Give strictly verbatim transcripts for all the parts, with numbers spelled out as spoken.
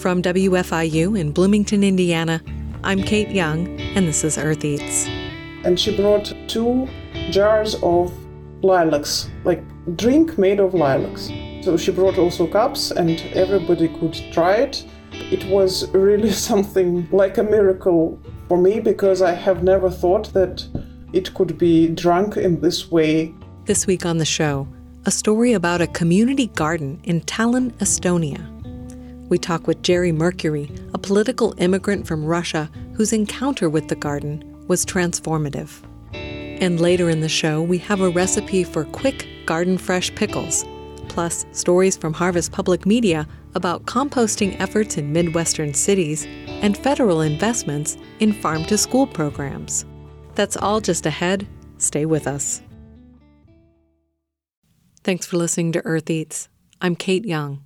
From W F I U in Bloomington, Indiana, I'm Kate Young, and this is Earth Eats. And she brought two jars of lilacs, like drink made of lilacs. So she brought also cups, and everybody could try it. It was really something like a miracle for me, because I have never thought that it could be drunk in this way. This week on the show, a story about a community garden in Tallinn, Estonia. We talk with Jerry Mercury, a political immigrant from Russia whose encounter with the garden was transformative. And later in the show, we have a recipe for quick garden-fresh pickles, plus stories from Harvest Public Media about composting efforts in Midwestern cities and federal investments in farm-to-school programs. That's all just ahead. Stay with us. Thanks for listening to Earth Eats. I'm Kate Young.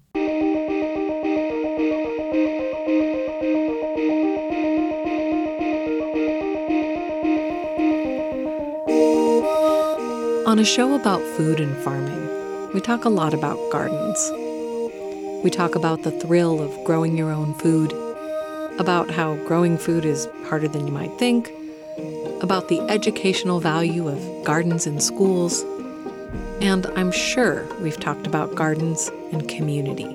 On a show about food and farming, we talk a lot about gardens. We talk about the thrill of growing your own food, about how growing food is harder than you might think, about the educational value of gardens in schools, and I'm sure we've talked about gardens and community.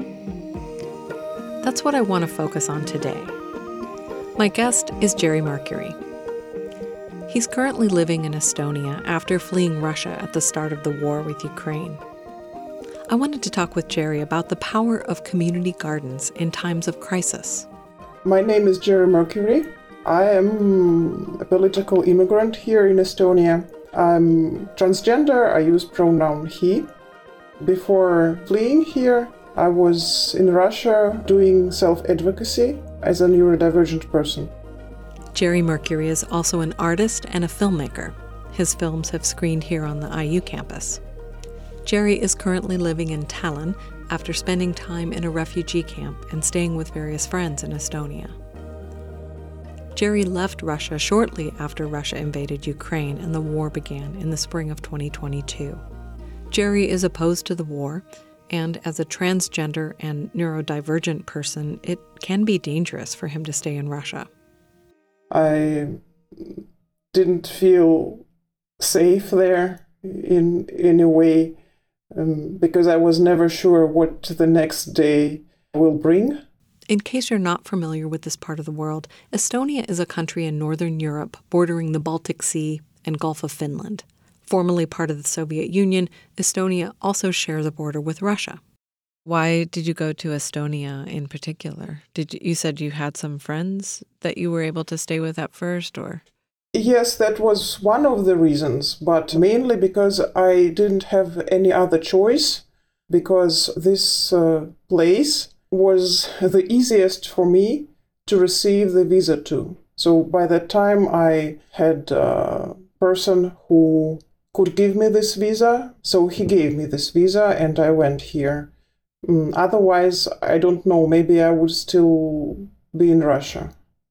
That's what I want to focus on today. My guest is Jerry Mercury. He's currently living in Estonia after fleeing Russia at the start of the war with Ukraine. I wanted to talk with Jerry about the power of community gardens in times of crisis. My name is Jerry Mercury. I am a political immigrant here in Estonia. I'm transgender. I use pronoun he. Before fleeing here, I was in Russia doing self-advocacy as a neurodivergent person. Jerry Mercury is also an artist and a filmmaker. His films have screened here on the I U campus. Jerry is currently living in Tallinn after spending time in a refugee camp and staying with various friends in Estonia. Jerry left Russia shortly after Russia invaded Ukraine and the war began in the spring of twenty twenty-two. Jerry is opposed to the war, and as a transgender and neurodivergent person, it can be dangerous for him to stay in Russia. I didn't feel safe there in in a way um, because I was never sure what the next day will bring. In case you're not familiar with this part of the world, Estonia is a country in northern Europe bordering the Baltic Sea and Gulf of Finland. Formerly part of the Soviet Union, Estonia also shares a border with Russia. Why did you go to Estonia in particular? Did you, you said you had some friends that you were able to stay with at first, or? Yes, that was one of the reasons, but mainly because I didn't have any other choice, because this uh, place was the easiest for me to receive the visa to. So by that time I had a person who could give me this visa, so he gave me this visa and I went here. Otherwise, I don't know, maybe I would still be in Russia.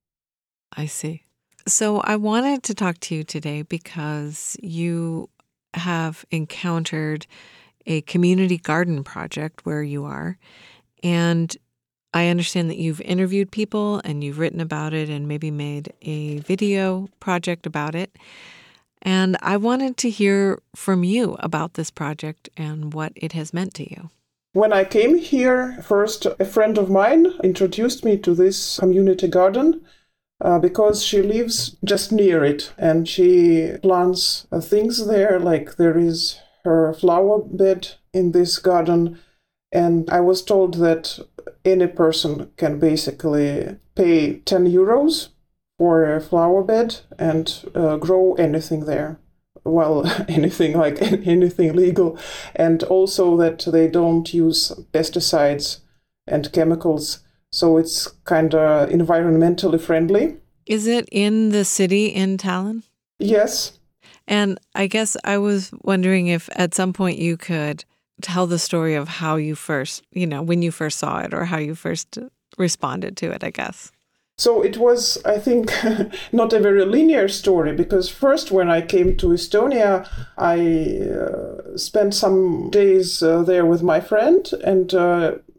I see. So I wanted to talk to you today because you have encountered a community garden project where you are, and I understand that you've interviewed people and you've written about it and maybe made a video project about it. And I wanted to hear from you about this project and what it has meant to you. When I came here, first a friend of mine introduced me to this community garden uh, because she lives just near it and she plants uh, things there, like there is her flower bed in this garden. And I was told that any person can basically pay ten euros for a flower bed and uh, grow anything there. Well, anything like anything legal, and also that they don't use pesticides and chemicals, so it's kind of environmentally friendly. Is it in the city in Tallinn? Yes. And I guess I was wondering if at some point you could tell the story of how you first, you know, when you first saw it or how you first responded to it, I guess. So it was, I think, not a very linear story, because first when I came to Estonia, I uh, spent some days uh, there with my friend, and uh,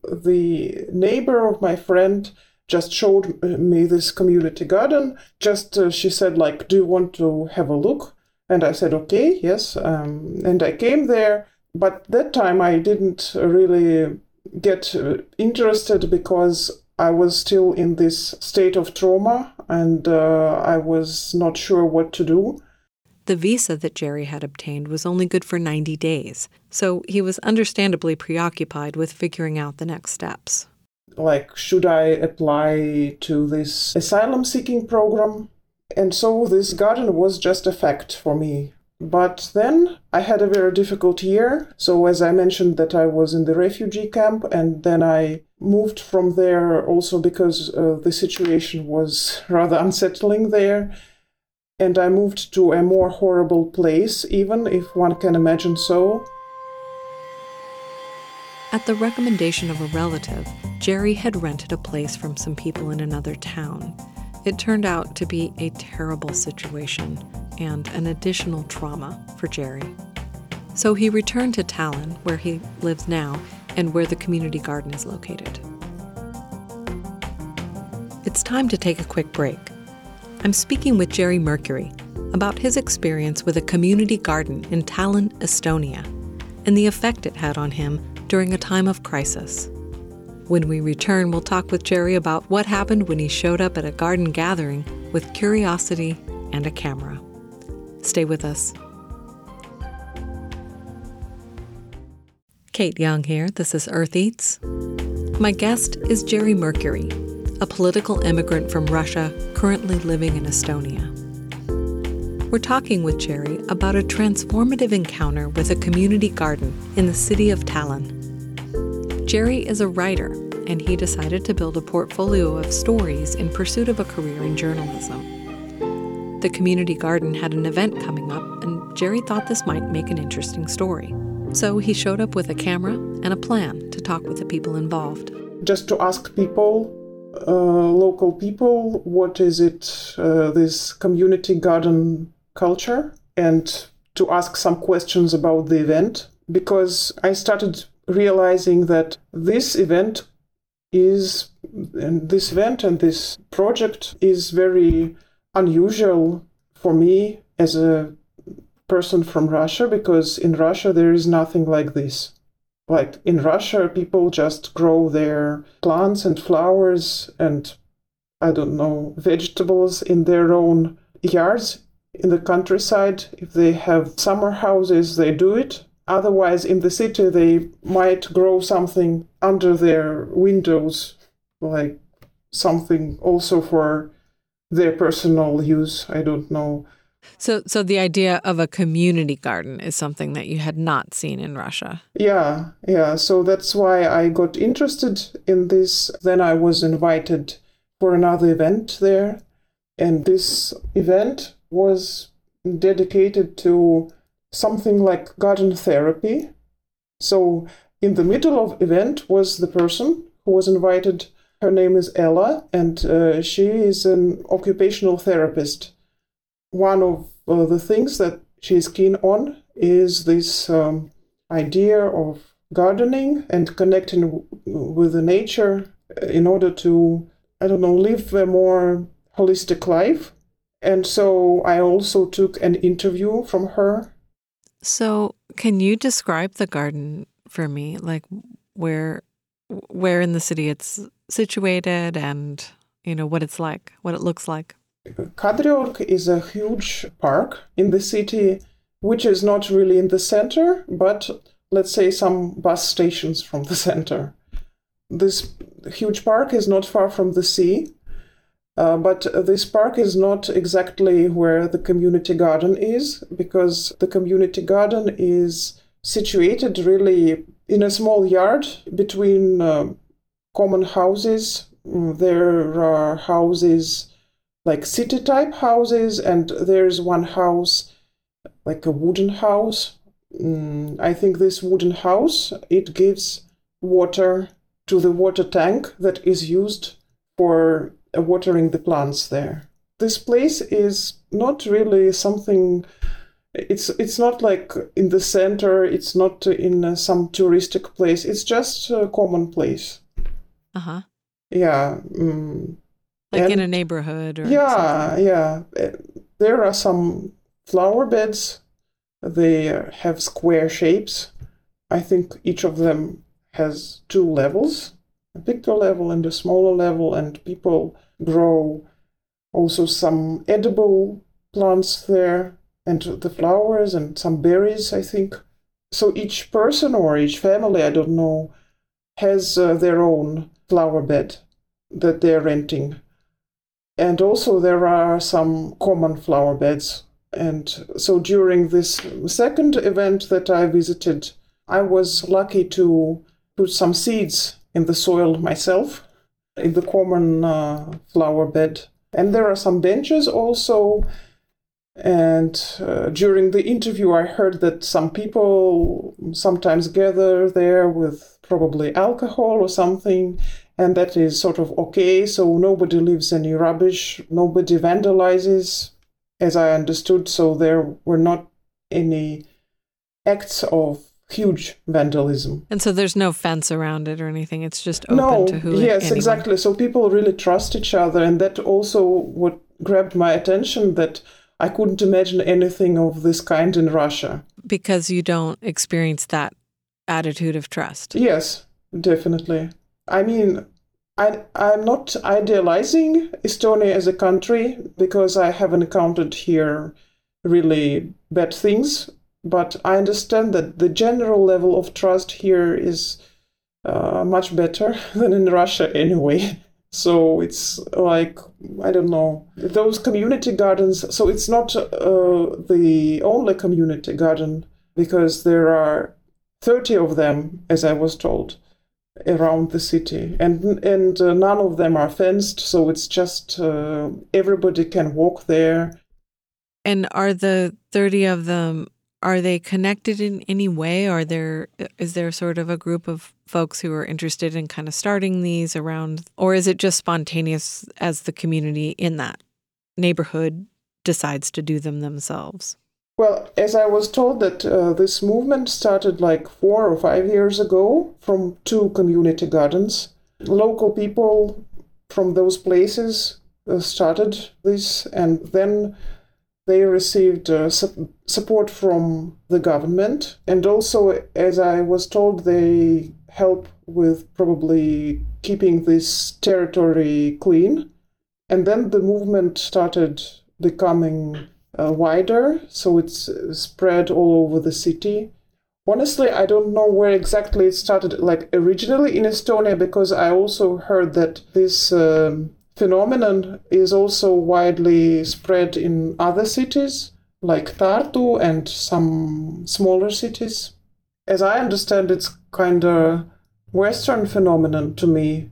the neighbor of my friend just showed me this community garden. Just, uh, she said, like, do you want to have a look? And I said, okay, yes. Um, and I came there. But that time I didn't really get interested because I was still in this state of trauma and uh, I was not sure what to do. The visa that Jerry had obtained was only good for ninety days, so he was understandably preoccupied with figuring out the next steps. Like, should I apply to this asylum-seeking program? And so this garden was just a fact for me. But then I had a very difficult year. So as I mentioned that I was in the refugee camp, and then I moved from there also because uh, the situation was rather unsettling there. And I moved to a more horrible place, even if one can imagine so. At the recommendation of a relative, Jerry had rented a place from some people in another town. It turned out to be a terrible situation and an additional trauma for Jerry. So he returned to Tallinn, where he lives now and where the community garden is located. It's time to take a quick break. I'm speaking with Jerry Mercury about his experience with a community garden in Tallinn, Estonia, and the effect it had on him during a time of crisis. When we return, we'll talk with Jerry about what happened when he showed up at a garden gathering with curiosity and a camera. Stay with us. Kate Young here. This is Earth Eats. My guest is Jerry Mercury, a political immigrant from Russia currently living in Estonia. We're talking with Jerry about a transformative encounter with a community garden in the city of Tallinn. Jerry is a writer, and he decided to build a portfolio of stories in pursuit of a career in journalism. The community garden had an event coming up, and Jerry thought this might make an interesting story. So he showed up with a camera and a plan to talk with the people involved. Just to ask people, uh, local people, what is it, uh, this community garden culture, and to ask some questions about the event, because I started realizing that this event is, and this event and this project is very unusual for me as a person from Russia, because in Russia there is nothing like this. Like in Russia, people just grow their plants and flowers and, I don't know, vegetables in their own yards in the countryside. If they have summer houses, they do it. Otherwise, in the city, they might grow something under their windows, like something also for their personal use. I don't know. So so the idea of a community garden is something that you had not seen in Russia. Yeah, yeah. So that's why I got interested in this. Then I was invited for another event there. And this event was dedicated to something like garden therapy. So in the middle of event was the person who was invited. Her name is Ella, and uh, she is an occupational therapist. One of uh, the things that she is keen on is this um, idea of gardening and connecting w- with the nature in order to, I don't know, live a more holistic life. And so I also took an interview from her. So can you describe the garden for me? Like where where in the city it's situated and, you know, what it's like, what it looks like? Kadriorg is a huge park in the city, which is not really in the center, but let's say some bus stations from the center. This huge park is not far from the sea, uh, but this park is not exactly where the community garden is, because the community garden is situated really in a small yard between uh, common houses. There are houses like city-type houses, and there's one house, like a wooden house. Mm, I think this wooden house, it gives water to the water tank that is used for uh, watering the plants there. This place is not really something It's it's not like in the center. It's not in uh, some touristic place. It's just a common place. Uh huh. Yeah. Mm. Like and in a neighborhood or yeah, something. yeah. Uh, There are some flower beds. They uh, have square shapes. I think each of them has two levels, a bigger level and a smaller level, and people grow also some edible plants there, and the flowers and some berries, I think. So each person or each family, I don't know, has uh, their own flower bed that they're renting. And also there are some common flower beds. And so during this second event that I visited, I was lucky to put some seeds in the soil myself, in the common uh, flower bed. And there are some benches also. And uh, during the interview, I heard that some people sometimes gather there with probably alcohol or something, and that is sort of okay. So nobody leaves any rubbish, nobody vandalizes, as I understood. So there were not any acts of huge vandalism. And so there's no fence around it or anything. It's just open no, to who yes, anyone. exactly. So people really trust each other, and that also what grabbed my attention, that I couldn't imagine anything of this kind in Russia. Because you don't experience that attitude of trust. Yes, definitely. I mean, I, I'm not idealizing Estonia as a country because I haven't encountered here really bad things, but I understand that the general level of trust here is uh, much better than in Russia anyway. So it's like, I don't know, those community gardens. So it's not uh, the only community garden, because there are thirty of them, as I was told, around the city. And, and uh, none of them are fenced. So it's just uh, everybody can walk there. And are the thirty of them, are they connected in any way? Are there, is there sort of a group of folks who are interested in kind of starting these around, or is it just spontaneous as the community in that neighborhood decides to do them themselves? Well, as I was told that uh, this movement started like four or five years ago from two community gardens. Local people from those places uh, started this, and then they received uh, su- support from the government. And also, as I was told, they help with probably keeping this territory clean. And then the movement started becoming uh, wider, so it's spread all over the city. Honestly, I don't know where exactly it started, like originally in Estonia, because I also heard that this um, phenomenon is also widely spread in other cities, like Tartu and some smaller cities. As I understand, it's kind of Western phenomenon to me.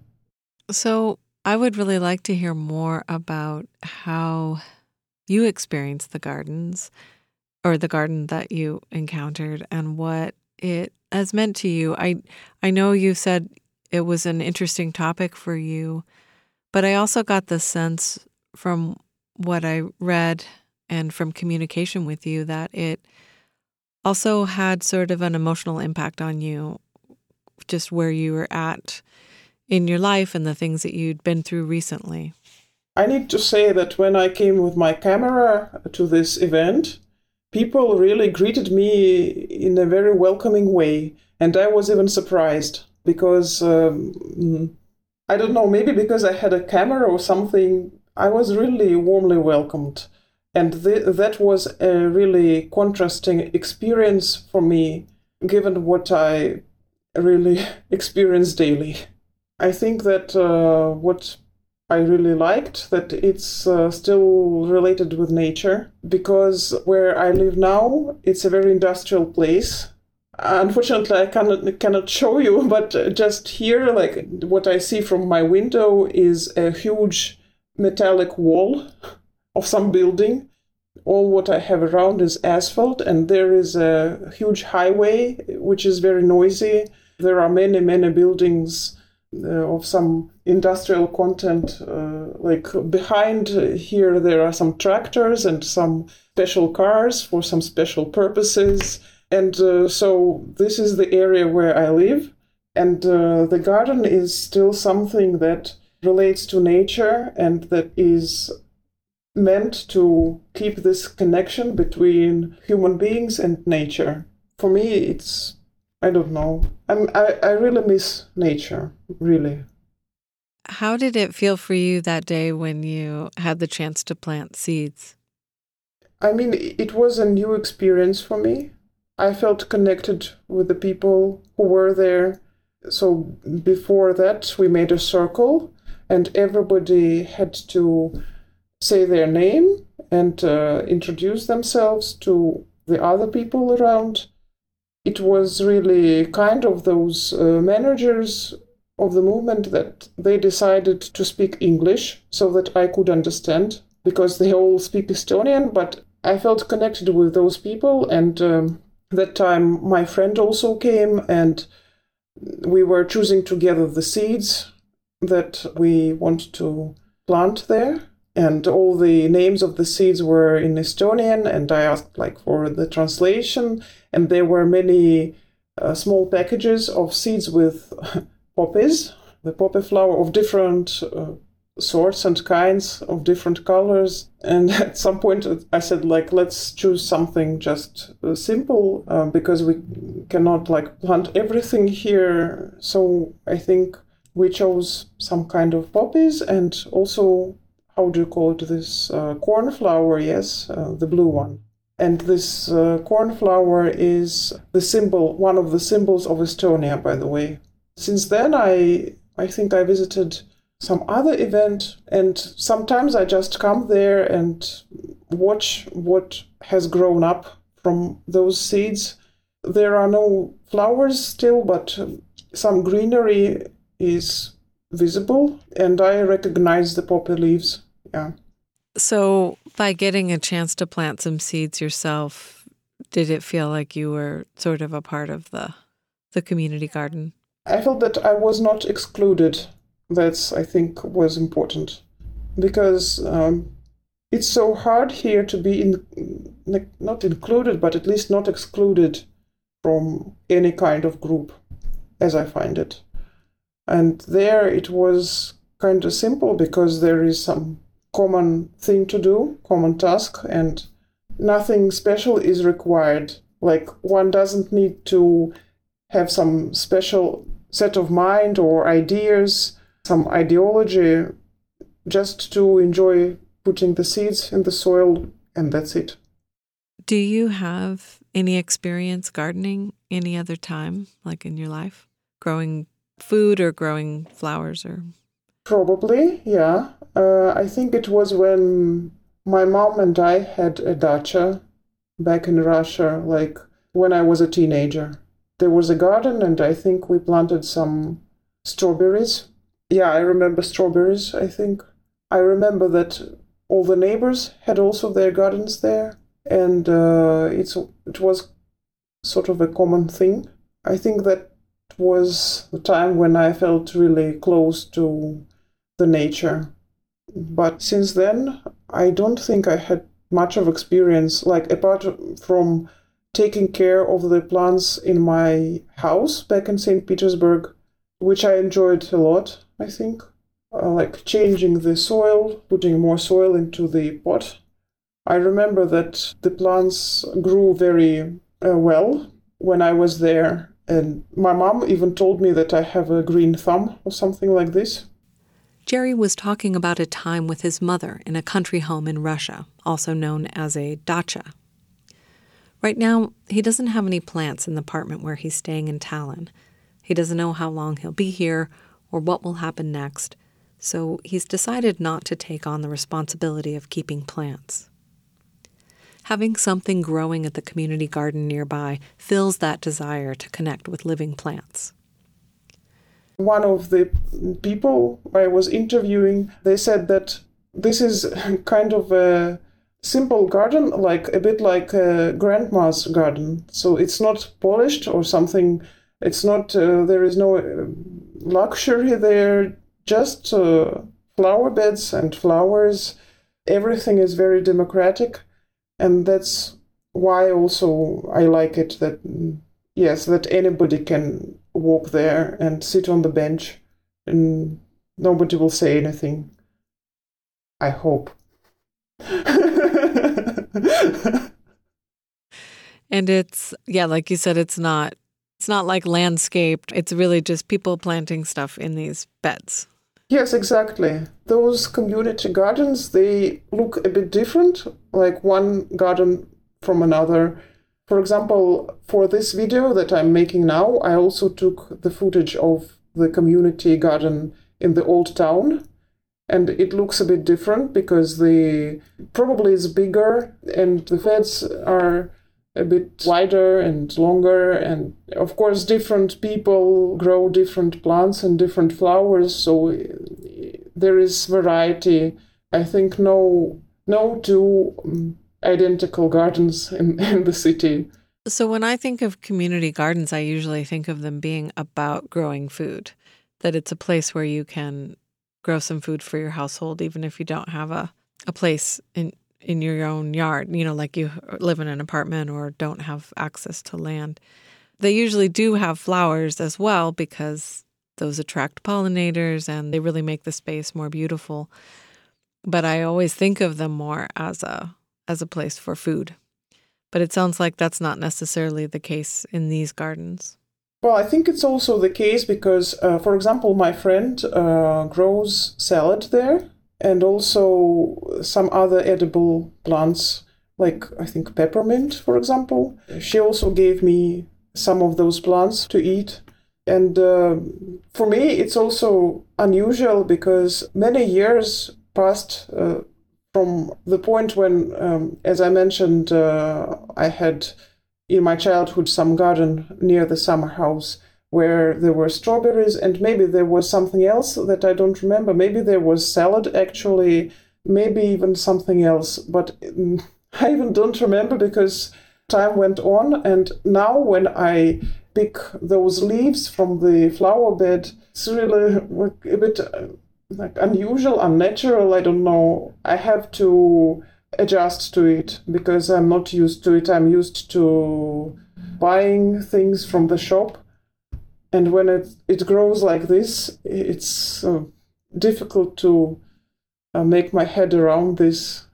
So I would really like to hear more about how you experienced the gardens, or the garden that you encountered, and what it has meant to you. I I know you said it was an interesting topic for you, but I also got the sense from what I read and from communication with you that it also had sort of an emotional impact on you, just where you were at in your life and the things that you'd been through recently. I need to say that when I came with my camera to this event, people really greeted me in a very welcoming way. And I was even surprised because, um, I don't know, maybe because I had a camera or something, I was really warmly welcomed. And th- that was a really contrasting experience for me, given what I really experience daily. I think that uh, what I really liked, that it's uh, still related with nature, because where I live now, it's a very industrial place. Unfortunately, I cannot cannot show you, but just here, like what I see from my window is a huge metallic wall of some building. All what I have around is asphalt, and there is a huge highway, which is very noisy. There are many, many buildings uh, of some industrial content. Uh, like behind here, there are some tractors and some special cars for some special purposes. And uh, so this is the area where I live. And uh, the garden is still something that relates to nature and that is meant to keep this connection between human beings and nature. For me, it's, I don't know, I'm, I, I really miss nature, really. How did it feel for you that day when you had the chance to plant seeds? I mean, it was a new experience for me. I felt connected with the people who were there. So before that, we made a circle and everybody had to say their name and uh, introduce themselves to the other people around. It was really kind of those uh, managers of the movement that they decided to speak English so that I could understand, because they all speak Estonian, but I felt connected with those people. And um, that time my friend also came and we were choosing together the seeds that we want to plant there. And all the names of the seeds were in Estonian, and I asked like for the translation. And there were many uh, small packages of seeds with poppies, the poppy flower of different uh, sorts and kinds, of different colors. And at some point I said, like, let's choose something just uh, simple uh, because we cannot like plant everything here. So I think we chose some kind of poppies and also, how do you call it, this uh, cornflower, yes, uh, the blue one. And this uh, cornflower is the symbol, one of the symbols of Estonia, by the way. Since then, I I think I visited some other event, and sometimes I just come there and watch what has grown up from those seeds. There are no flowers still, but some greenery is visible, and I recognize the poppy leaves. Yeah. So by getting a chance to plant some seeds yourself, did it feel like you were sort of a part of the the community garden? I felt that I was not excluded. That's, I think, was important, because um, it's so hard here to be in, not included, but at least not excluded from any kind of group, as I find it. And there it was kind of simple because there is some common thing to do, common task, and nothing special is required. Like, one doesn't need to have some special set of mind or ideas, some ideology, just to enjoy putting the seeds in the soil, and that's it. Do you have any experience gardening any other time, like in your life? Growing food or growing flowers or... Probably, yeah. Uh, I think it was when my mom and I had a dacha back in Russia, like when I was a teenager. There was a garden and I think we planted some strawberries. Yeah, I remember strawberries, I think. I remember that all the neighbors had also their gardens there, and uh, it's it was sort of a common thing. I think that was the time when I felt really close to the nature. But since then, I don't think I had much of experience, like apart from taking care of the plants in my house back in Saint Petersburg, which I enjoyed a lot, I think. Uh, like changing the soil, putting more soil into the pot. I remember that the plants grew very uh, well when I was there. And my mom even told me that I have a green thumb or something like this. Jerry was talking about a time with his mother in a country home in Russia, also known as a dacha. Right now, he doesn't have any plants in the apartment where he's staying in Tallinn. He doesn't know how long he'll be here or what will happen next, so he's decided not to take on the responsibility of keeping plants. Having something growing at the community garden nearby fills that desire to connect with living plants. One of the people I was interviewing, they said that this is kind of a simple garden, like a bit like a grandma's garden. So it's not polished or something. It's not, uh, there is no uh, luxury there, just uh, flower beds and flowers. Everything is very democratic, and that's why also I like it that, yes, that anybody can walk there and sit on the bench and nobody will say anything. I hope. And it's, yeah, like you said, it's not it's not like landscaped. It's really just people planting stuff in these beds. Yes, exactly. Those community gardens, they look a bit different, like one garden from another. For example, for this video that I'm making now, I also took the footage of the community garden in the old town. And it looks a bit different because the probably is bigger and the beds are a bit wider and longer. And of course, different people grow different plants and different flowers. So there is variety. I think no, no two um, identical gardens in, in the city. So when I think of community gardens, I usually think of them being about growing food, that it's a place where you can grow some food for your household, even if you don't have a, a place in, in your own yard, you know, like you live in an apartment or don't have access to land. They usually do have flowers as well because those attract pollinators and they really make the space more beautiful. But I always think of them more as a as a place for food. But it sounds like that's not necessarily the case in these gardens. Well, I think it's also the case because, uh, for example, my friend uh, grows salad there and also some other edible plants, like I think peppermint, for example. She also gave me some of those plants to eat. And uh, for me, it's also unusual because many years passed uh, from the point when, um, as I mentioned, uh, I had in my childhood some garden near the summer house where there were strawberries and maybe there was something else that I don't remember. Maybe there was salad actually, maybe even something else. But um, I even don't remember because time went on. And now when I pick those leaves from the flower bed, it's really a bit uh, like unusual, unnatural, I don't know. I have to adjust to it because I'm not used to it. I'm used to buying things from the shop. And when it, it grows like this, it's uh, difficult to uh, make my head around this.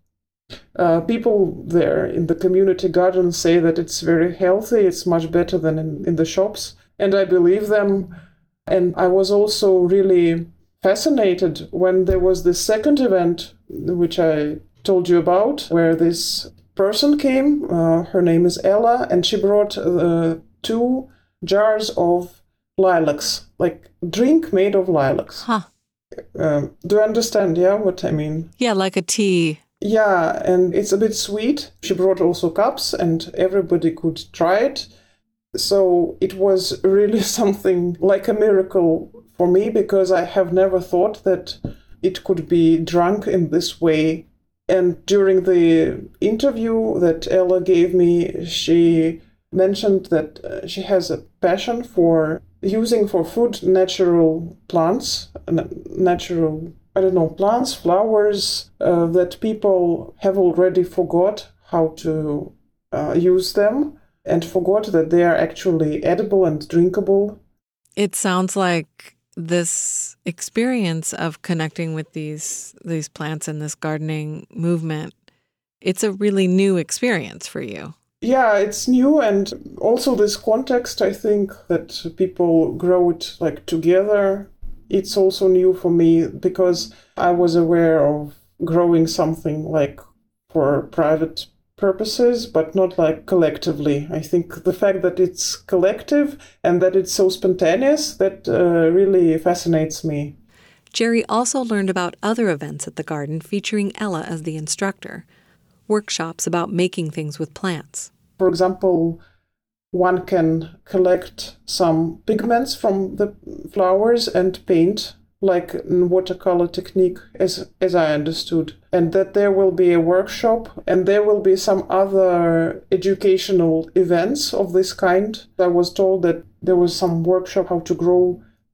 Uh, people there in the community garden say that it's very healthy. It's much better than in, in the shops. And I believe them. And I was also really fascinated when there was this second event, which I told you about, where this person came. Uh, her name is Ella, and she brought uh, two jars of lilacs, like drink made of lilacs. Huh. Uh, do you understand, yeah, what I mean? Yeah, like a tea. Yeah, and it's a bit sweet. She brought also cups, and everybody could try it. So it was really something like a miracle for me because I have never thought that it could be drunk in this way. And during the interview that Ella gave me, she mentioned that uh, she has a passion for using for food natural plants, natural, I don't know, plants, flowers, uh, that people have already forgot how to uh, use them and forgot that they are actually edible and drinkable. It sounds like this experience of connecting with these these plants and this gardening movement, it's a really new experience for you. Yeah, it's new, and also this context, I think, that people grow it like together, it's also new for me because I was aware of growing something like for private purposes, but not like collectively. I think the fact that it's collective and that it's so spontaneous, that uh, really fascinates me. Jerry also learned about other events at the garden featuring Ella as the instructor, workshops about making things with plants. For example, one can collect some pigments from the flowers and paint, like in watercolor technique, as as I understood. And that there will be a workshop and there will be some other educational events of this kind. I was told that there was some workshop how to grow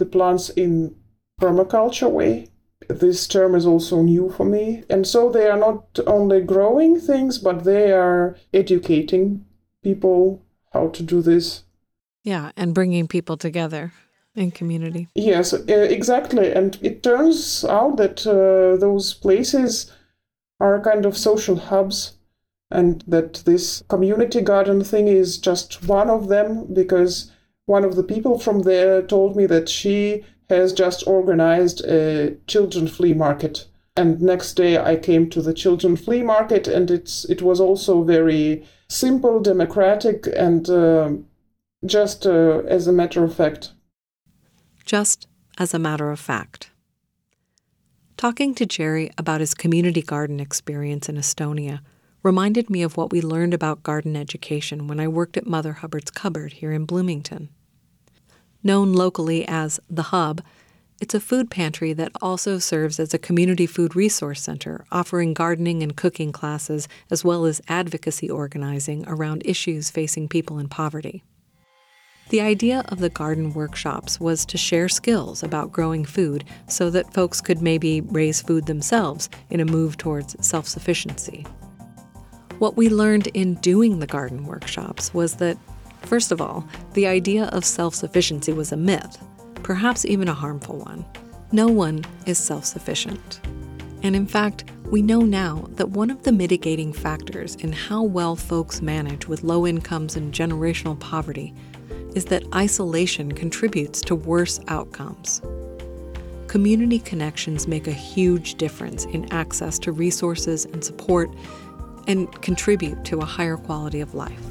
the plants in permaculture way. This term is also new for me. And so they are not only growing things, but they are educating people how to do this. Yeah, and bringing people together in community. Yes, exactly. And it turns out that uh, those places are kind of social hubs, and that this community garden thing is just one of them, because one of the people from there told me that she has just organized a children flea market. And next day I came to the children flea market, and it's it was also very simple, democratic, and uh, just uh, as a matter of fact. Just as a matter of fact. Talking to Jerry about his community garden experience in Estonia reminded me of what we learned about garden education when I worked at Mother Hubbard's Cupboard here in Bloomington. Known locally as The Hub, it's a food pantry that also serves as a community food resource center, offering gardening and cooking classes as well as advocacy organizing around issues facing people in poverty. The idea of the garden workshops was to share skills about growing food so that folks could maybe raise food themselves in a move towards self-sufficiency. What we learned in doing the garden workshops was that, first of all, the idea of self-sufficiency was a myth, perhaps even a harmful one. No one is self-sufficient. And in fact, we know now that one of the mitigating factors in how well folks manage with low incomes and generational poverty is that isolation contributes to worse outcomes. Community connections make a huge difference in access to resources and support, and contribute to a higher quality of life.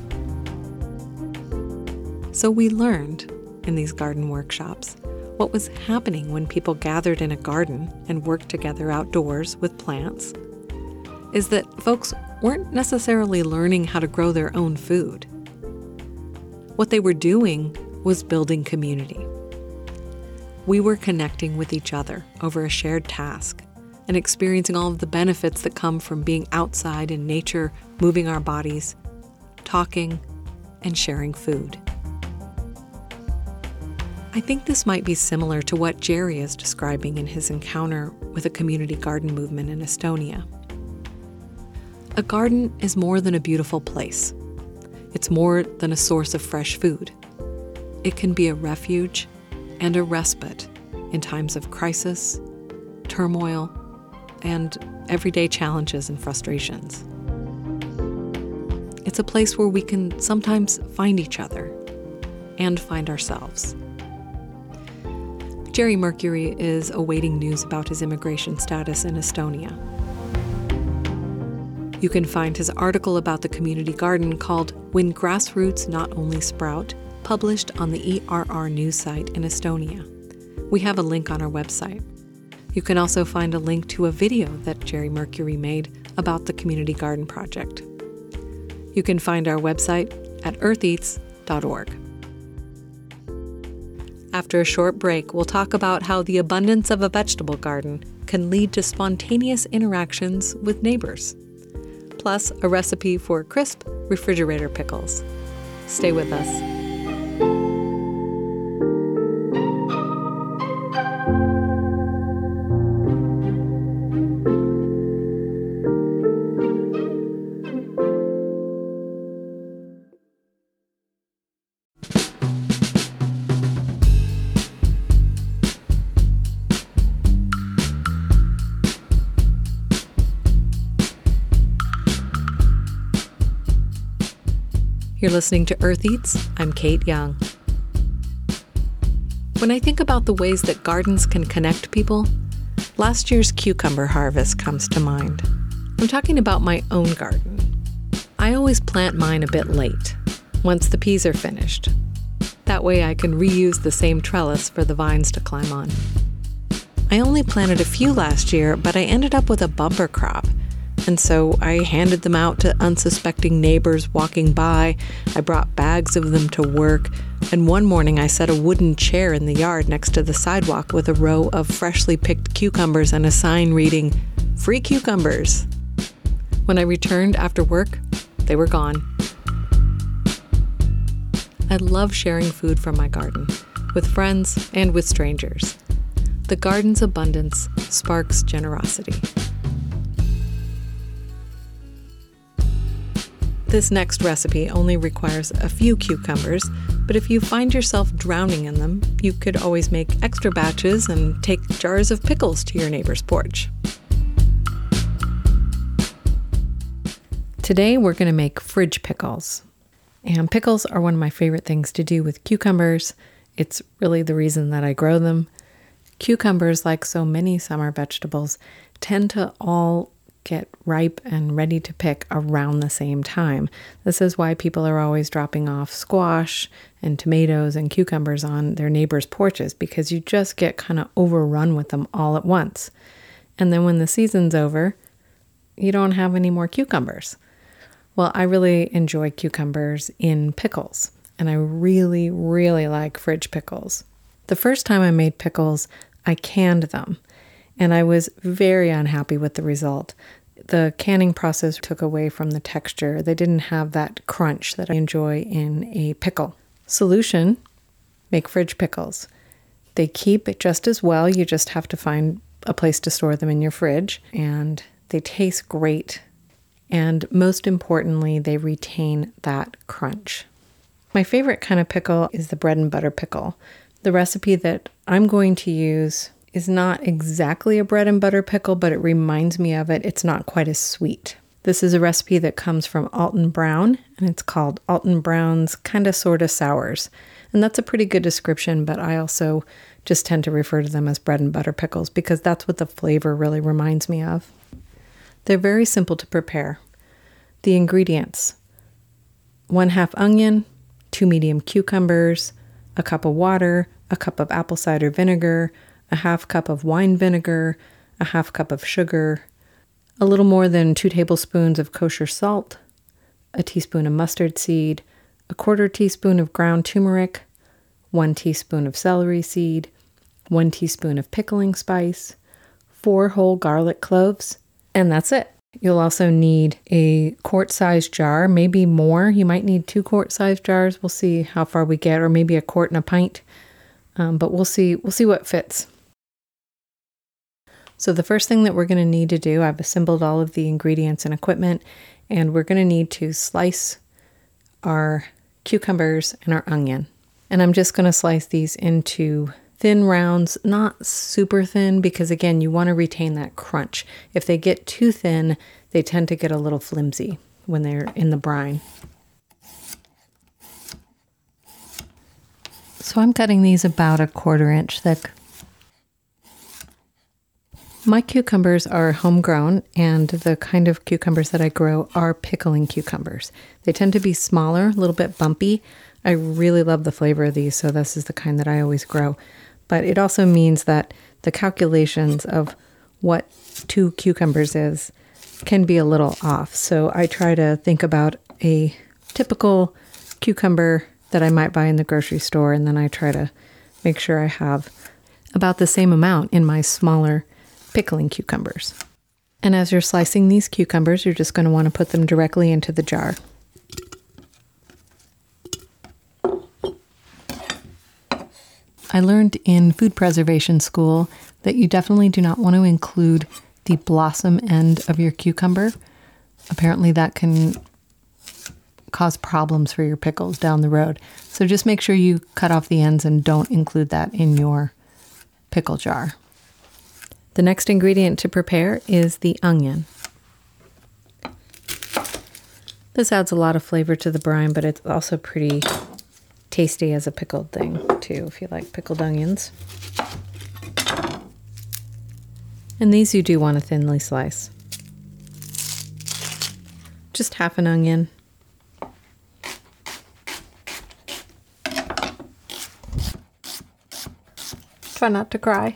So we learned in these garden workshops what was happening when people gathered in a garden and worked together outdoors with plants is that folks weren't necessarily learning how to grow their own food. What they were doing was building community. We were connecting with each other over a shared task and experiencing all of the benefits that come from being outside in nature, moving our bodies, talking, and sharing food. I think this might be similar to what Jerry is describing in his encounter with a community garden movement in Estonia. A garden is more than a beautiful place. It's more than a source of fresh food. It can be a refuge and a respite in times of crisis, turmoil, and everyday challenges and frustrations. It's a place where we can sometimes find each other and find ourselves. Jerry Mercury is awaiting news about his immigration status in Estonia. You can find his article about the community garden called When Grassroots Not Only Sprout, published on the E R R news site in Estonia. We have a link on our website. You can also find a link to a video that Jerry Mercury made about the Community Garden Project. You can find our website at earth eats dot org. After a short break, we'll talk about how the abundance of a vegetable garden can lead to spontaneous interactions with neighbors. Plus, a recipe for crisp refrigerator pickles. Stay with us. You're listening to Earth Eats. I'm Kate Young. When I think about the ways that gardens can connect people, last year's cucumber harvest comes to mind. I'm talking about my own garden. I always plant mine a bit late, once the peas are finished. That way I can reuse the same trellis for the vines to climb on. I only planted a few last year, but I ended up with a bumper crop. And so I handed them out to unsuspecting neighbors walking by. I brought bags of them to work. And one morning I set a wooden chair in the yard next to the sidewalk with a row of freshly picked cucumbers and a sign reading, "Free cucumbers." When I returned after work, they were gone. I love sharing food from my garden, with friends and with strangers. The garden's abundance sparks generosity. This next recipe only requires a few cucumbers, but if you find yourself drowning in them, you could always make extra batches and take jars of pickles to your neighbor's porch. Today we're going to make fridge pickles. And pickles are one of my favorite things to do with cucumbers. It's really the reason that I grow them. Cucumbers, like so many summer vegetables, tend to all get ripe and ready to pick around the same time. This is why people are always dropping off squash and tomatoes and cucumbers on their neighbors' porches, because you just get kind of overrun with them all at once. And then when the season's over, you don't have any more cucumbers. Well, I really enjoy cucumbers in pickles, and I really, really like fridge pickles. The first time I made pickles, I canned them, and I was very unhappy with the result. The canning process took away from the texture. They didn't have that crunch that I enjoy in a pickle. Solution: make fridge pickles. They keep just as well. You just have to find a place to store them in your fridge, and they taste great. And most importantly, they retain that crunch. My favorite kind of pickle is the bread and butter pickle. The recipe that I'm going to use is not exactly a bread and butter pickle, but it reminds me of it. It's not quite as sweet. This is a recipe that comes from Alton Brown, and it's called Alton Brown's Kinda Sorta Sours. And that's a pretty good description, but I also just tend to refer to them as bread and butter pickles because that's what the flavor really reminds me of. They're very simple to prepare. The ingredients: one half onion, two medium cucumbers, a cup of water, a cup of apple cider vinegar, a half cup of wine vinegar, a half cup of sugar, a little more than two tablespoons of kosher salt, a teaspoon of mustard seed, a quarter teaspoon of ground turmeric, one teaspoon of celery seed, one teaspoon of pickling spice, four whole garlic cloves, and that's it. You'll also need a quart-sized jar, maybe more. You might need two quart-sized jars. We'll see how far we get, or maybe a quart and a pint. Um, but we'll see. We'll see what fits. So the first thing that we're going to need to do, I've assembled all of the ingredients and equipment, and we're going to need to slice our cucumbers and our onion. And I'm just going to slice these into thin rounds, not super thin, because again, you want to retain that crunch. If they get too thin, they tend to get a little flimsy when they're in the brine. So I'm cutting these about a quarter inch thick. My cucumbers are homegrown, and the kind of cucumbers that I grow are pickling cucumbers. They tend to be smaller, a little bit bumpy. I really love the flavor of these, so this is the kind that I always grow. But it also means that the calculations of what two cucumbers is can be a little off. So I try to think about a typical cucumber that I might buy in the grocery store, and then I try to make sure I have about the same amount in my smaller pickling cucumbers. And as you're slicing these cucumbers, you're just going to want to put them directly into the jar. I learned in food preservation school that you definitely do not want to include the blossom end of your cucumber. Apparently that can cause problems for your pickles down the road. So just make sure you cut off the ends and don't include that in your pickle jar. The next ingredient to prepare is the onion. This adds a lot of flavor to the brine, but it's also pretty tasty as a pickled thing too, if you like pickled onions. And these you do want to thinly slice. Just half an onion. Try not to cry.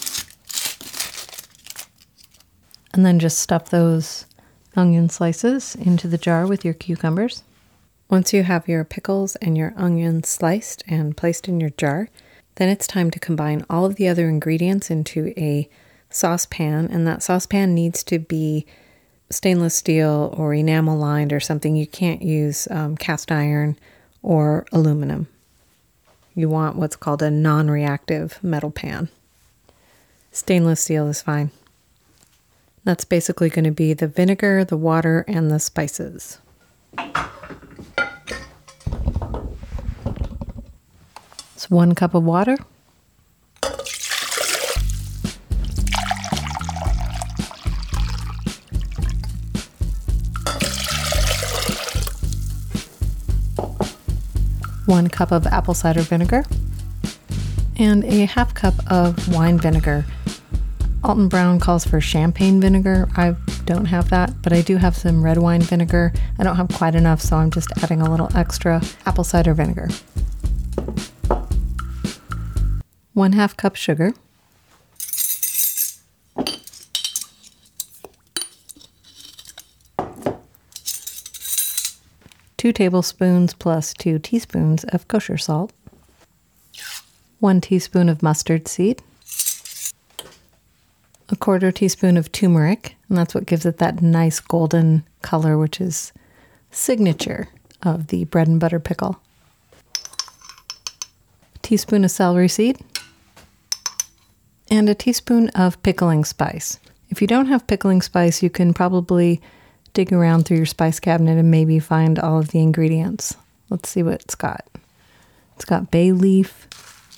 And then just stuff those onion slices into the jar with your cucumbers. Once you have your pickles and your onions sliced and placed in your jar, then it's time to combine all of the other ingredients into a saucepan, and that saucepan needs to be stainless steel or enamel lined or something. You can't use um, cast iron or aluminum. you want what's called a non-reactive metal pan. Stainless steel is fine. That's basically going to be the vinegar, the water, and the spices. It's one cup of water. One cup of apple cider vinegar. And a half cup of wine vinegar. Alton Brown calls for champagne vinegar. I don't have that, but I do have some red wine vinegar. I don't have quite enough, so I'm just adding a little extra apple cider vinegar. One half cup sugar. Two tablespoons plus two teaspoons of kosher salt. One teaspoon of mustard seed. A quarter teaspoon of turmeric, and that's what gives it that nice golden color, which is signature of the bread and butter pickle. A teaspoon of celery seed. And a teaspoon of pickling spice. If you don't have pickling spice, you can probably dig around through your spice cabinet and maybe find all of the ingredients. Let's see what it's got. It's got bay leaf,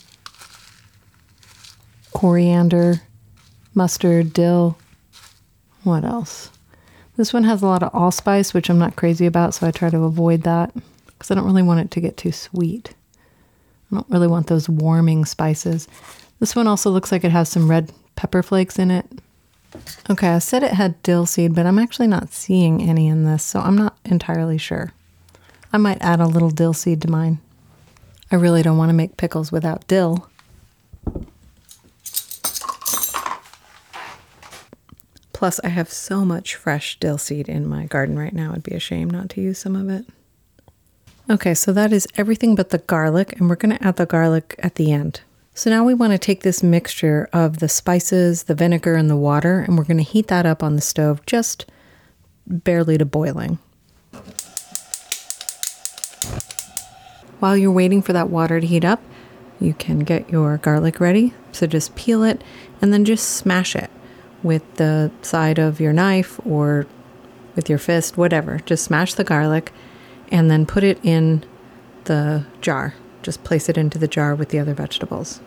coriander, mustard, dill. What else? This one has a lot of allspice, which I'm not crazy about, so I try to avoid that because I don't really want it to get too sweet. I don't really want those warming spices. This one also looks like it has some red pepper flakes in it. Okay, I said it had dill seed, but I'm actually not seeing any in this, so I'm not entirely sure. I might add a little dill seed to mine. I really don't want to make pickles without dill. Plus, I have so much fresh dill seed in my garden right now. It'd be a shame not to use some of it. Okay, so that is everything but the garlic, and we're going to add the garlic at the end. So now we want to take this mixture of the spices, the vinegar, and the water, and we're going to heat that up on the stove just barely to boiling. While you're waiting for that water to heat up, you can get your garlic ready. So just peel it and then just smash it with the side of your knife or with your fist, whatever. Just smash the garlic and then put it in the jar. Just place it into the jar with the other vegetables.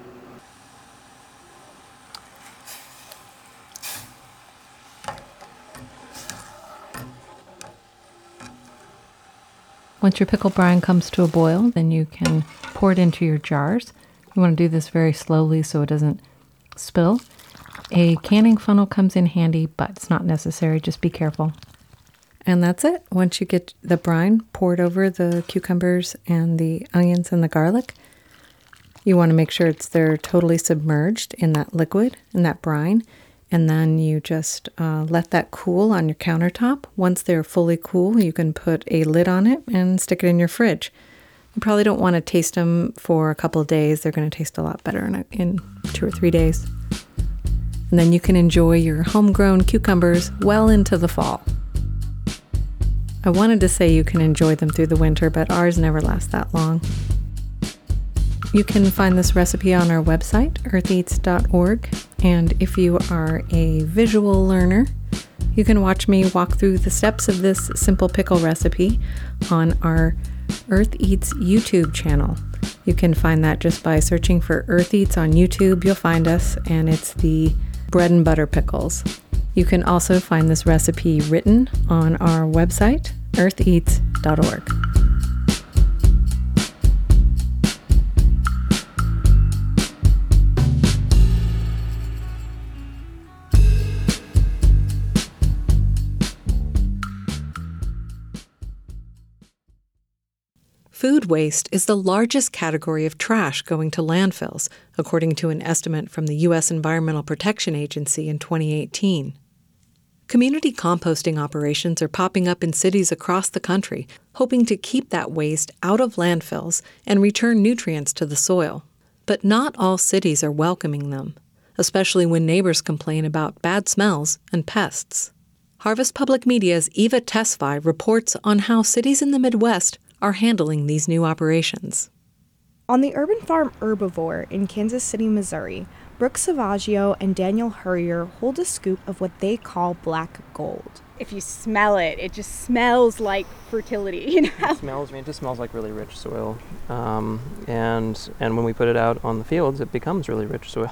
Once your pickle brine comes to a boil, then you can pour it into your jars. You want to do this very slowly so it doesn't spill. A canning funnel comes in handy, but it's not necessary. Just be careful. And that's it. Once you get the brine poured over the cucumbers and the onions and the garlic, you want to make sure it's they're totally submerged in that liquid, in that brine. And then you just uh, let that cool on your countertop. Once they're fully cool, you can put a lid on it and stick it in your fridge. You probably don't want to taste them for a couple of days. They're going to taste a lot better in, a, in two or three days. And then you can enjoy your homegrown cucumbers well into the fall. I wanted to say you can enjoy them through the winter, but ours never last that long. You can find this recipe on our website, earth eats dot org, and if you are a visual learner, you can watch me walk through the steps of this simple pickle recipe on our Earth Eats YouTube channel. You can find that just by searching for Earth Eats on YouTube. You'll find us, and it's the bread and butter pickles. You can also find this recipe written on our website, earth eats dot org. Food waste is the largest category of trash going to landfills, according to an estimate from the U S Environmental Protection Agency in twenty eighteen. Community composting operations are popping up in cities across the country, hoping to keep that waste out of landfills and return nutrients to the soil. But not all cities are welcoming them, especially when neighbors complain about bad smells and pests. Harvest Public Media's Eva Tesfaye reports on how cities in the Midwest are handling these new operations. On the urban farm Herbivore in Kansas City, Missouri, Brooke Savaggio and Daniel Hurrier hold a scoop of what they call black gold. If you smell it, it just smells like fertility, you know? It smells, I mean, it just smells like really rich soil. Um, and and when we put it out on the fields, it becomes really rich soil.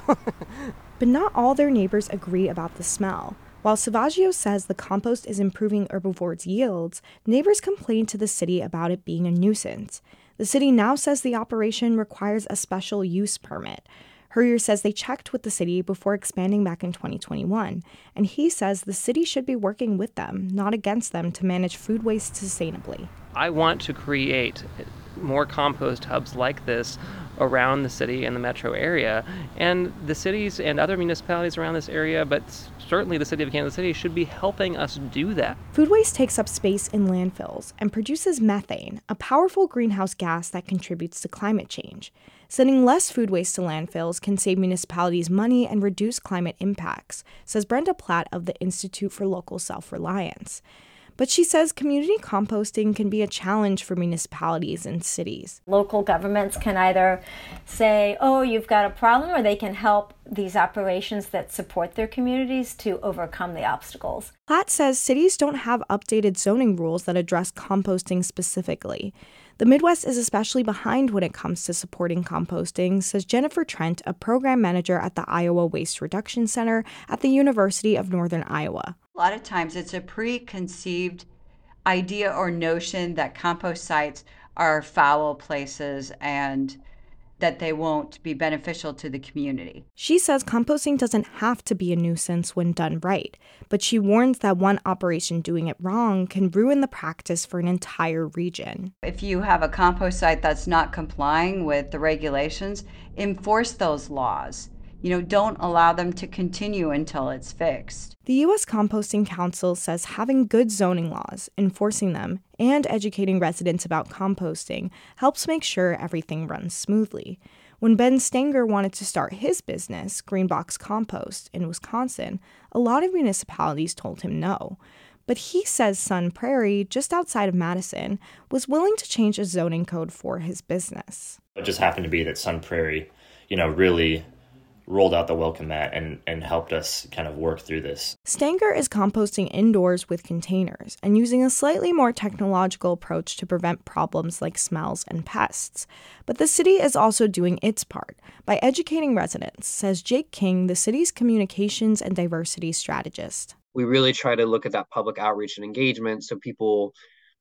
But not all their neighbors agree about the smell. While Savaggio says the compost is improving Herbivore's yields, neighbors complain to the city about it being a nuisance. The city now says the operation requires a special use permit. Hurrier says they checked with the city before expanding back in twenty twenty-one, and he says the city should be working with them, not against them, to manage food waste sustainably. I want to create more compost hubs like this around the city and the metro area, and the cities and other municipalities around this area, but certainly the city of Kansas City, should be helping us do that. Food waste takes up space in landfills and produces methane, a powerful greenhouse gas that contributes to climate change. Sending less food waste to landfills can save municipalities money and reduce climate impacts, says Brenda Platt of the Institute for Local Self-Reliance. But she says community composting can be a challenge for municipalities and cities. Local governments can either say, oh, you've got a problem, or they can help these operations that support their communities to overcome the obstacles. Platt says cities don't have updated zoning rules that address composting specifically. The Midwest is especially behind when it comes to supporting composting, says Jennifer Trent, a program manager at the Iowa Waste Reduction Center at the University of Northern Iowa. A lot of times it's a preconceived idea or notion that compost sites are foul places and that they won't be beneficial to the community. She says composting doesn't have to be a nuisance when done right, but she warns that one operation doing it wrong can ruin the practice for an entire region. If you have a compost site that's not complying with the regulations, enforce those laws. You know, don't allow them to continue until it's fixed. The U S Composting Council says having good zoning laws, enforcing them, and educating residents about composting helps make sure everything runs smoothly. When Ben Stanger wanted to start his business, Greenbox Compost, in Wisconsin, a lot of municipalities told him no. But he says Sun Prairie, just outside of Madison, was willing to change a zoning code for his business. It just happened to be that Sun Prairie, you know, really rolled out the welcome mat and, and helped us kind of work through this. Stanger is composting indoors with containers and using a slightly more technological approach to prevent problems like smells and pests. But the city is also doing its part by educating residents, says Jake King, the city's communications and diversity strategist. We really try to look at that public outreach and engagement so people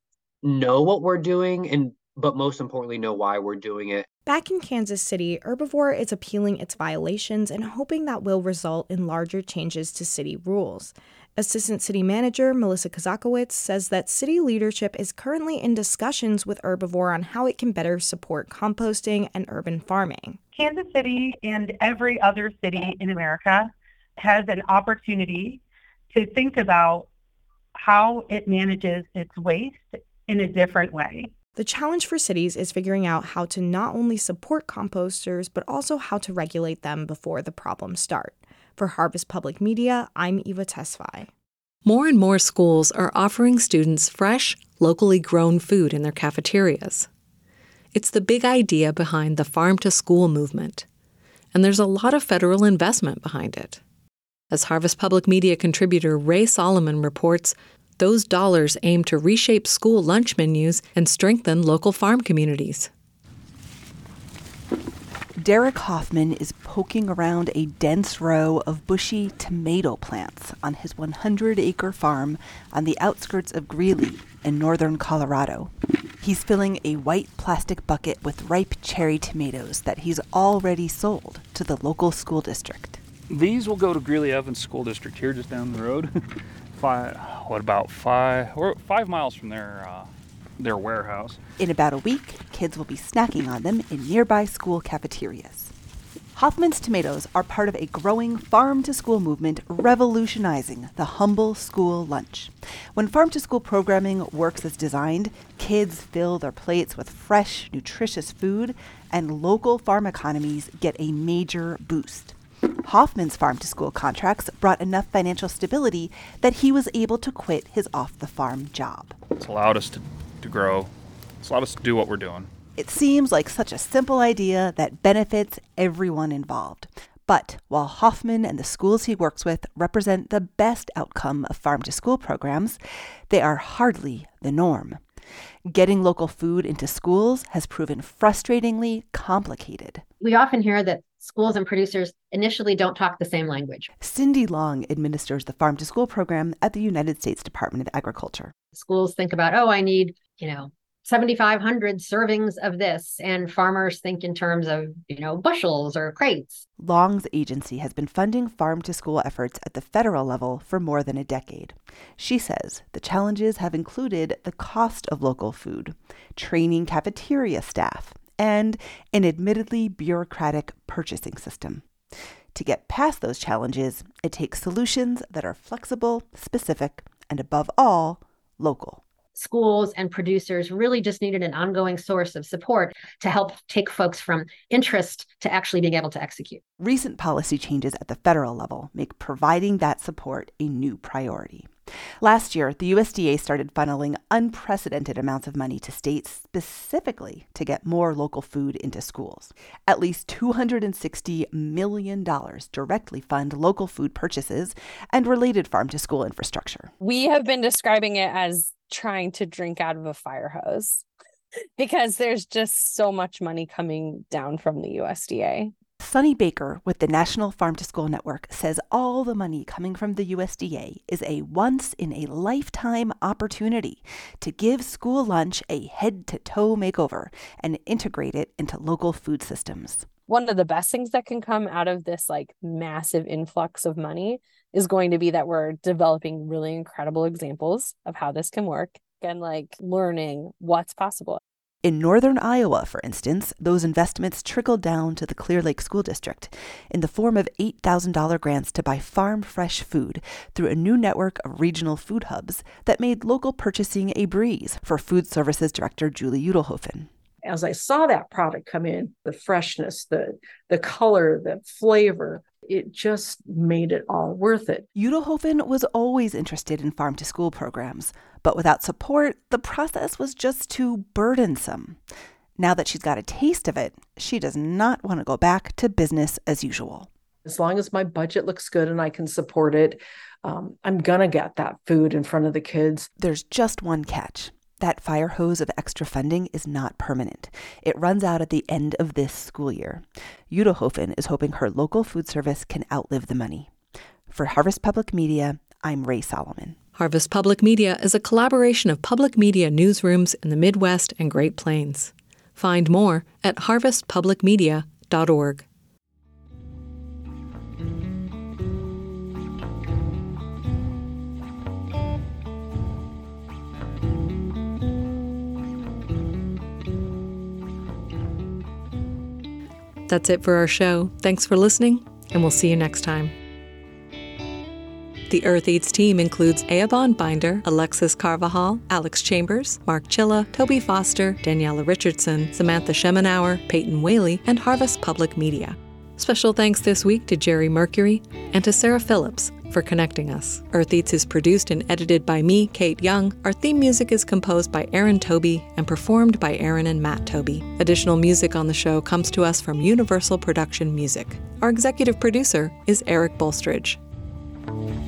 know what we're doing and but most importantly, know why we're doing it. Back in Kansas City, Herbivore is appealing its violations and hoping that will result in larger changes to city rules. Assistant City Manager Melissa Kozakowicz says that city leadership is currently in discussions with Herbivore on how it can better support composting and urban farming. Kansas City and every other city in America has an opportunity to think about how it manages its waste in a different way. The challenge for cities is figuring out how to not only support composters, but also how to regulate them before the problems start. For Harvest Public Media, I'm Eva Tesfaye. More and more schools are offering students fresh, locally grown food in their cafeterias. It's the big idea behind the Farm to School movement, and there's a lot of federal investment behind it. As Harvest Public Media contributor Ray Solomon reports, those dollars aim to reshape school lunch menus and strengthen local farm communities. Derek Hoffman is poking around a dense row of bushy tomato plants on his one hundred acre farm on the outskirts of Greeley in northern Colorado. He's filling a white plastic bucket with ripe cherry tomatoes that he's already sold to the local school district. These will go to Greeley Evans School District here just down the road. Five, what about five, or five miles from their uh, their warehouse. In about a week, kids will be snacking on them in nearby school cafeterias. Hoffman's tomatoes are part of a growing farm-to-school movement revolutionizing the humble school lunch. When farm-to-school programming works as designed, kids fill their plates with fresh, nutritious food, and local farm economies get a major boost. Hoffman's farm-to-school contracts brought enough financial stability that he was able to quit his off-the-farm job. It's allowed us to, to grow. It's allowed us to do what we're doing. It seems like such a simple idea that benefits everyone involved. But while Hoffman and the schools he works with represent the best outcome of farm-to-school programs, they are hardly the norm. Getting local food into schools has proven frustratingly complicated. We often hear that schools and producers initially don't talk the same language. Cindy Long administers the farm-to-school program at the United States Department of Agriculture. Schools think about, oh, I need, you know, seventy-five hundred servings of this, and farmers think in terms of, you know, bushels or crates. Long's agency has been funding farm-to-school efforts at the federal level for more than a decade. She says the challenges have included the cost of local food, training cafeteria staff, and an admittedly bureaucratic purchasing system. To get past those challenges, it takes solutions that are flexible, specific, and above all, local. Schools and producers really just needed an ongoing source of support to help take folks from interest to actually being able to execute. Recent policy changes at the federal level make providing that support a new priority. Last year, the U S D A started funneling unprecedented amounts of money to states specifically to get more local food into schools. At least two hundred sixty million dollars directly fund local food purchases and related farm-to-school infrastructure. We have been describing it as trying to drink out of a fire hose because there's just so much money coming down from the U S D A. Sunny Baker with the National Farm-to-School Network says all the money coming from the U S D A is a once-in-a-lifetime opportunity to give school lunch a head-to-toe makeover and integrate it into local food systems. One of the best things that can come out of this like massive influx of money is going to be that we're developing really incredible examples of how this can work and like learning what's possible. In northern Iowa, for instance, those investments trickled down to the Clear Lake School District in the form of eight thousand dollars grants to buy farm-fresh food through a new network of regional food hubs that made local purchasing a breeze for Food Services Director Julie Udelhofen. As I saw that product come in, the freshness, the the color, the flavor, it just made it all worth it. Udelhofen was always interested in farm-to-school programs, but without support, the process was just too burdensome. Now that she's got a taste of it, she does not want to go back to business as usual. As long as my budget looks good and I can support it, um, I'm going to get that food in front of the kids. There's just one catch. That fire hose of extra funding is not permanent. It runs out at the end of this school year. Udelhofen is hoping her local food service can outlive the money. For Harvest Public Media, I'm Ray Solomon. Harvest Public Media is a collaboration of public media newsrooms in the Midwest and Great Plains. Find more at harvest public media dot org. That's it for our show. Thanks for listening, and we'll see you next time. The Earth Eats team includes Eobon Binder, Alexis Carvajal, Alex Chambers, Mark Chilla, Toby Foster, Daniela Richardson, Samantha Schemenauer, Peyton Whaley, and Harvest Public Media. Special thanks this week to Jerry Mercury and to Sarah Phillips for connecting us. Earth Eats is produced and edited by me, Kate Young. Our theme music is composed by Aaron Toby and performed by Aaron and Matt Toby. Additional music on the show comes to us from Universal Production Music. Our executive producer is Eric Bolstridge.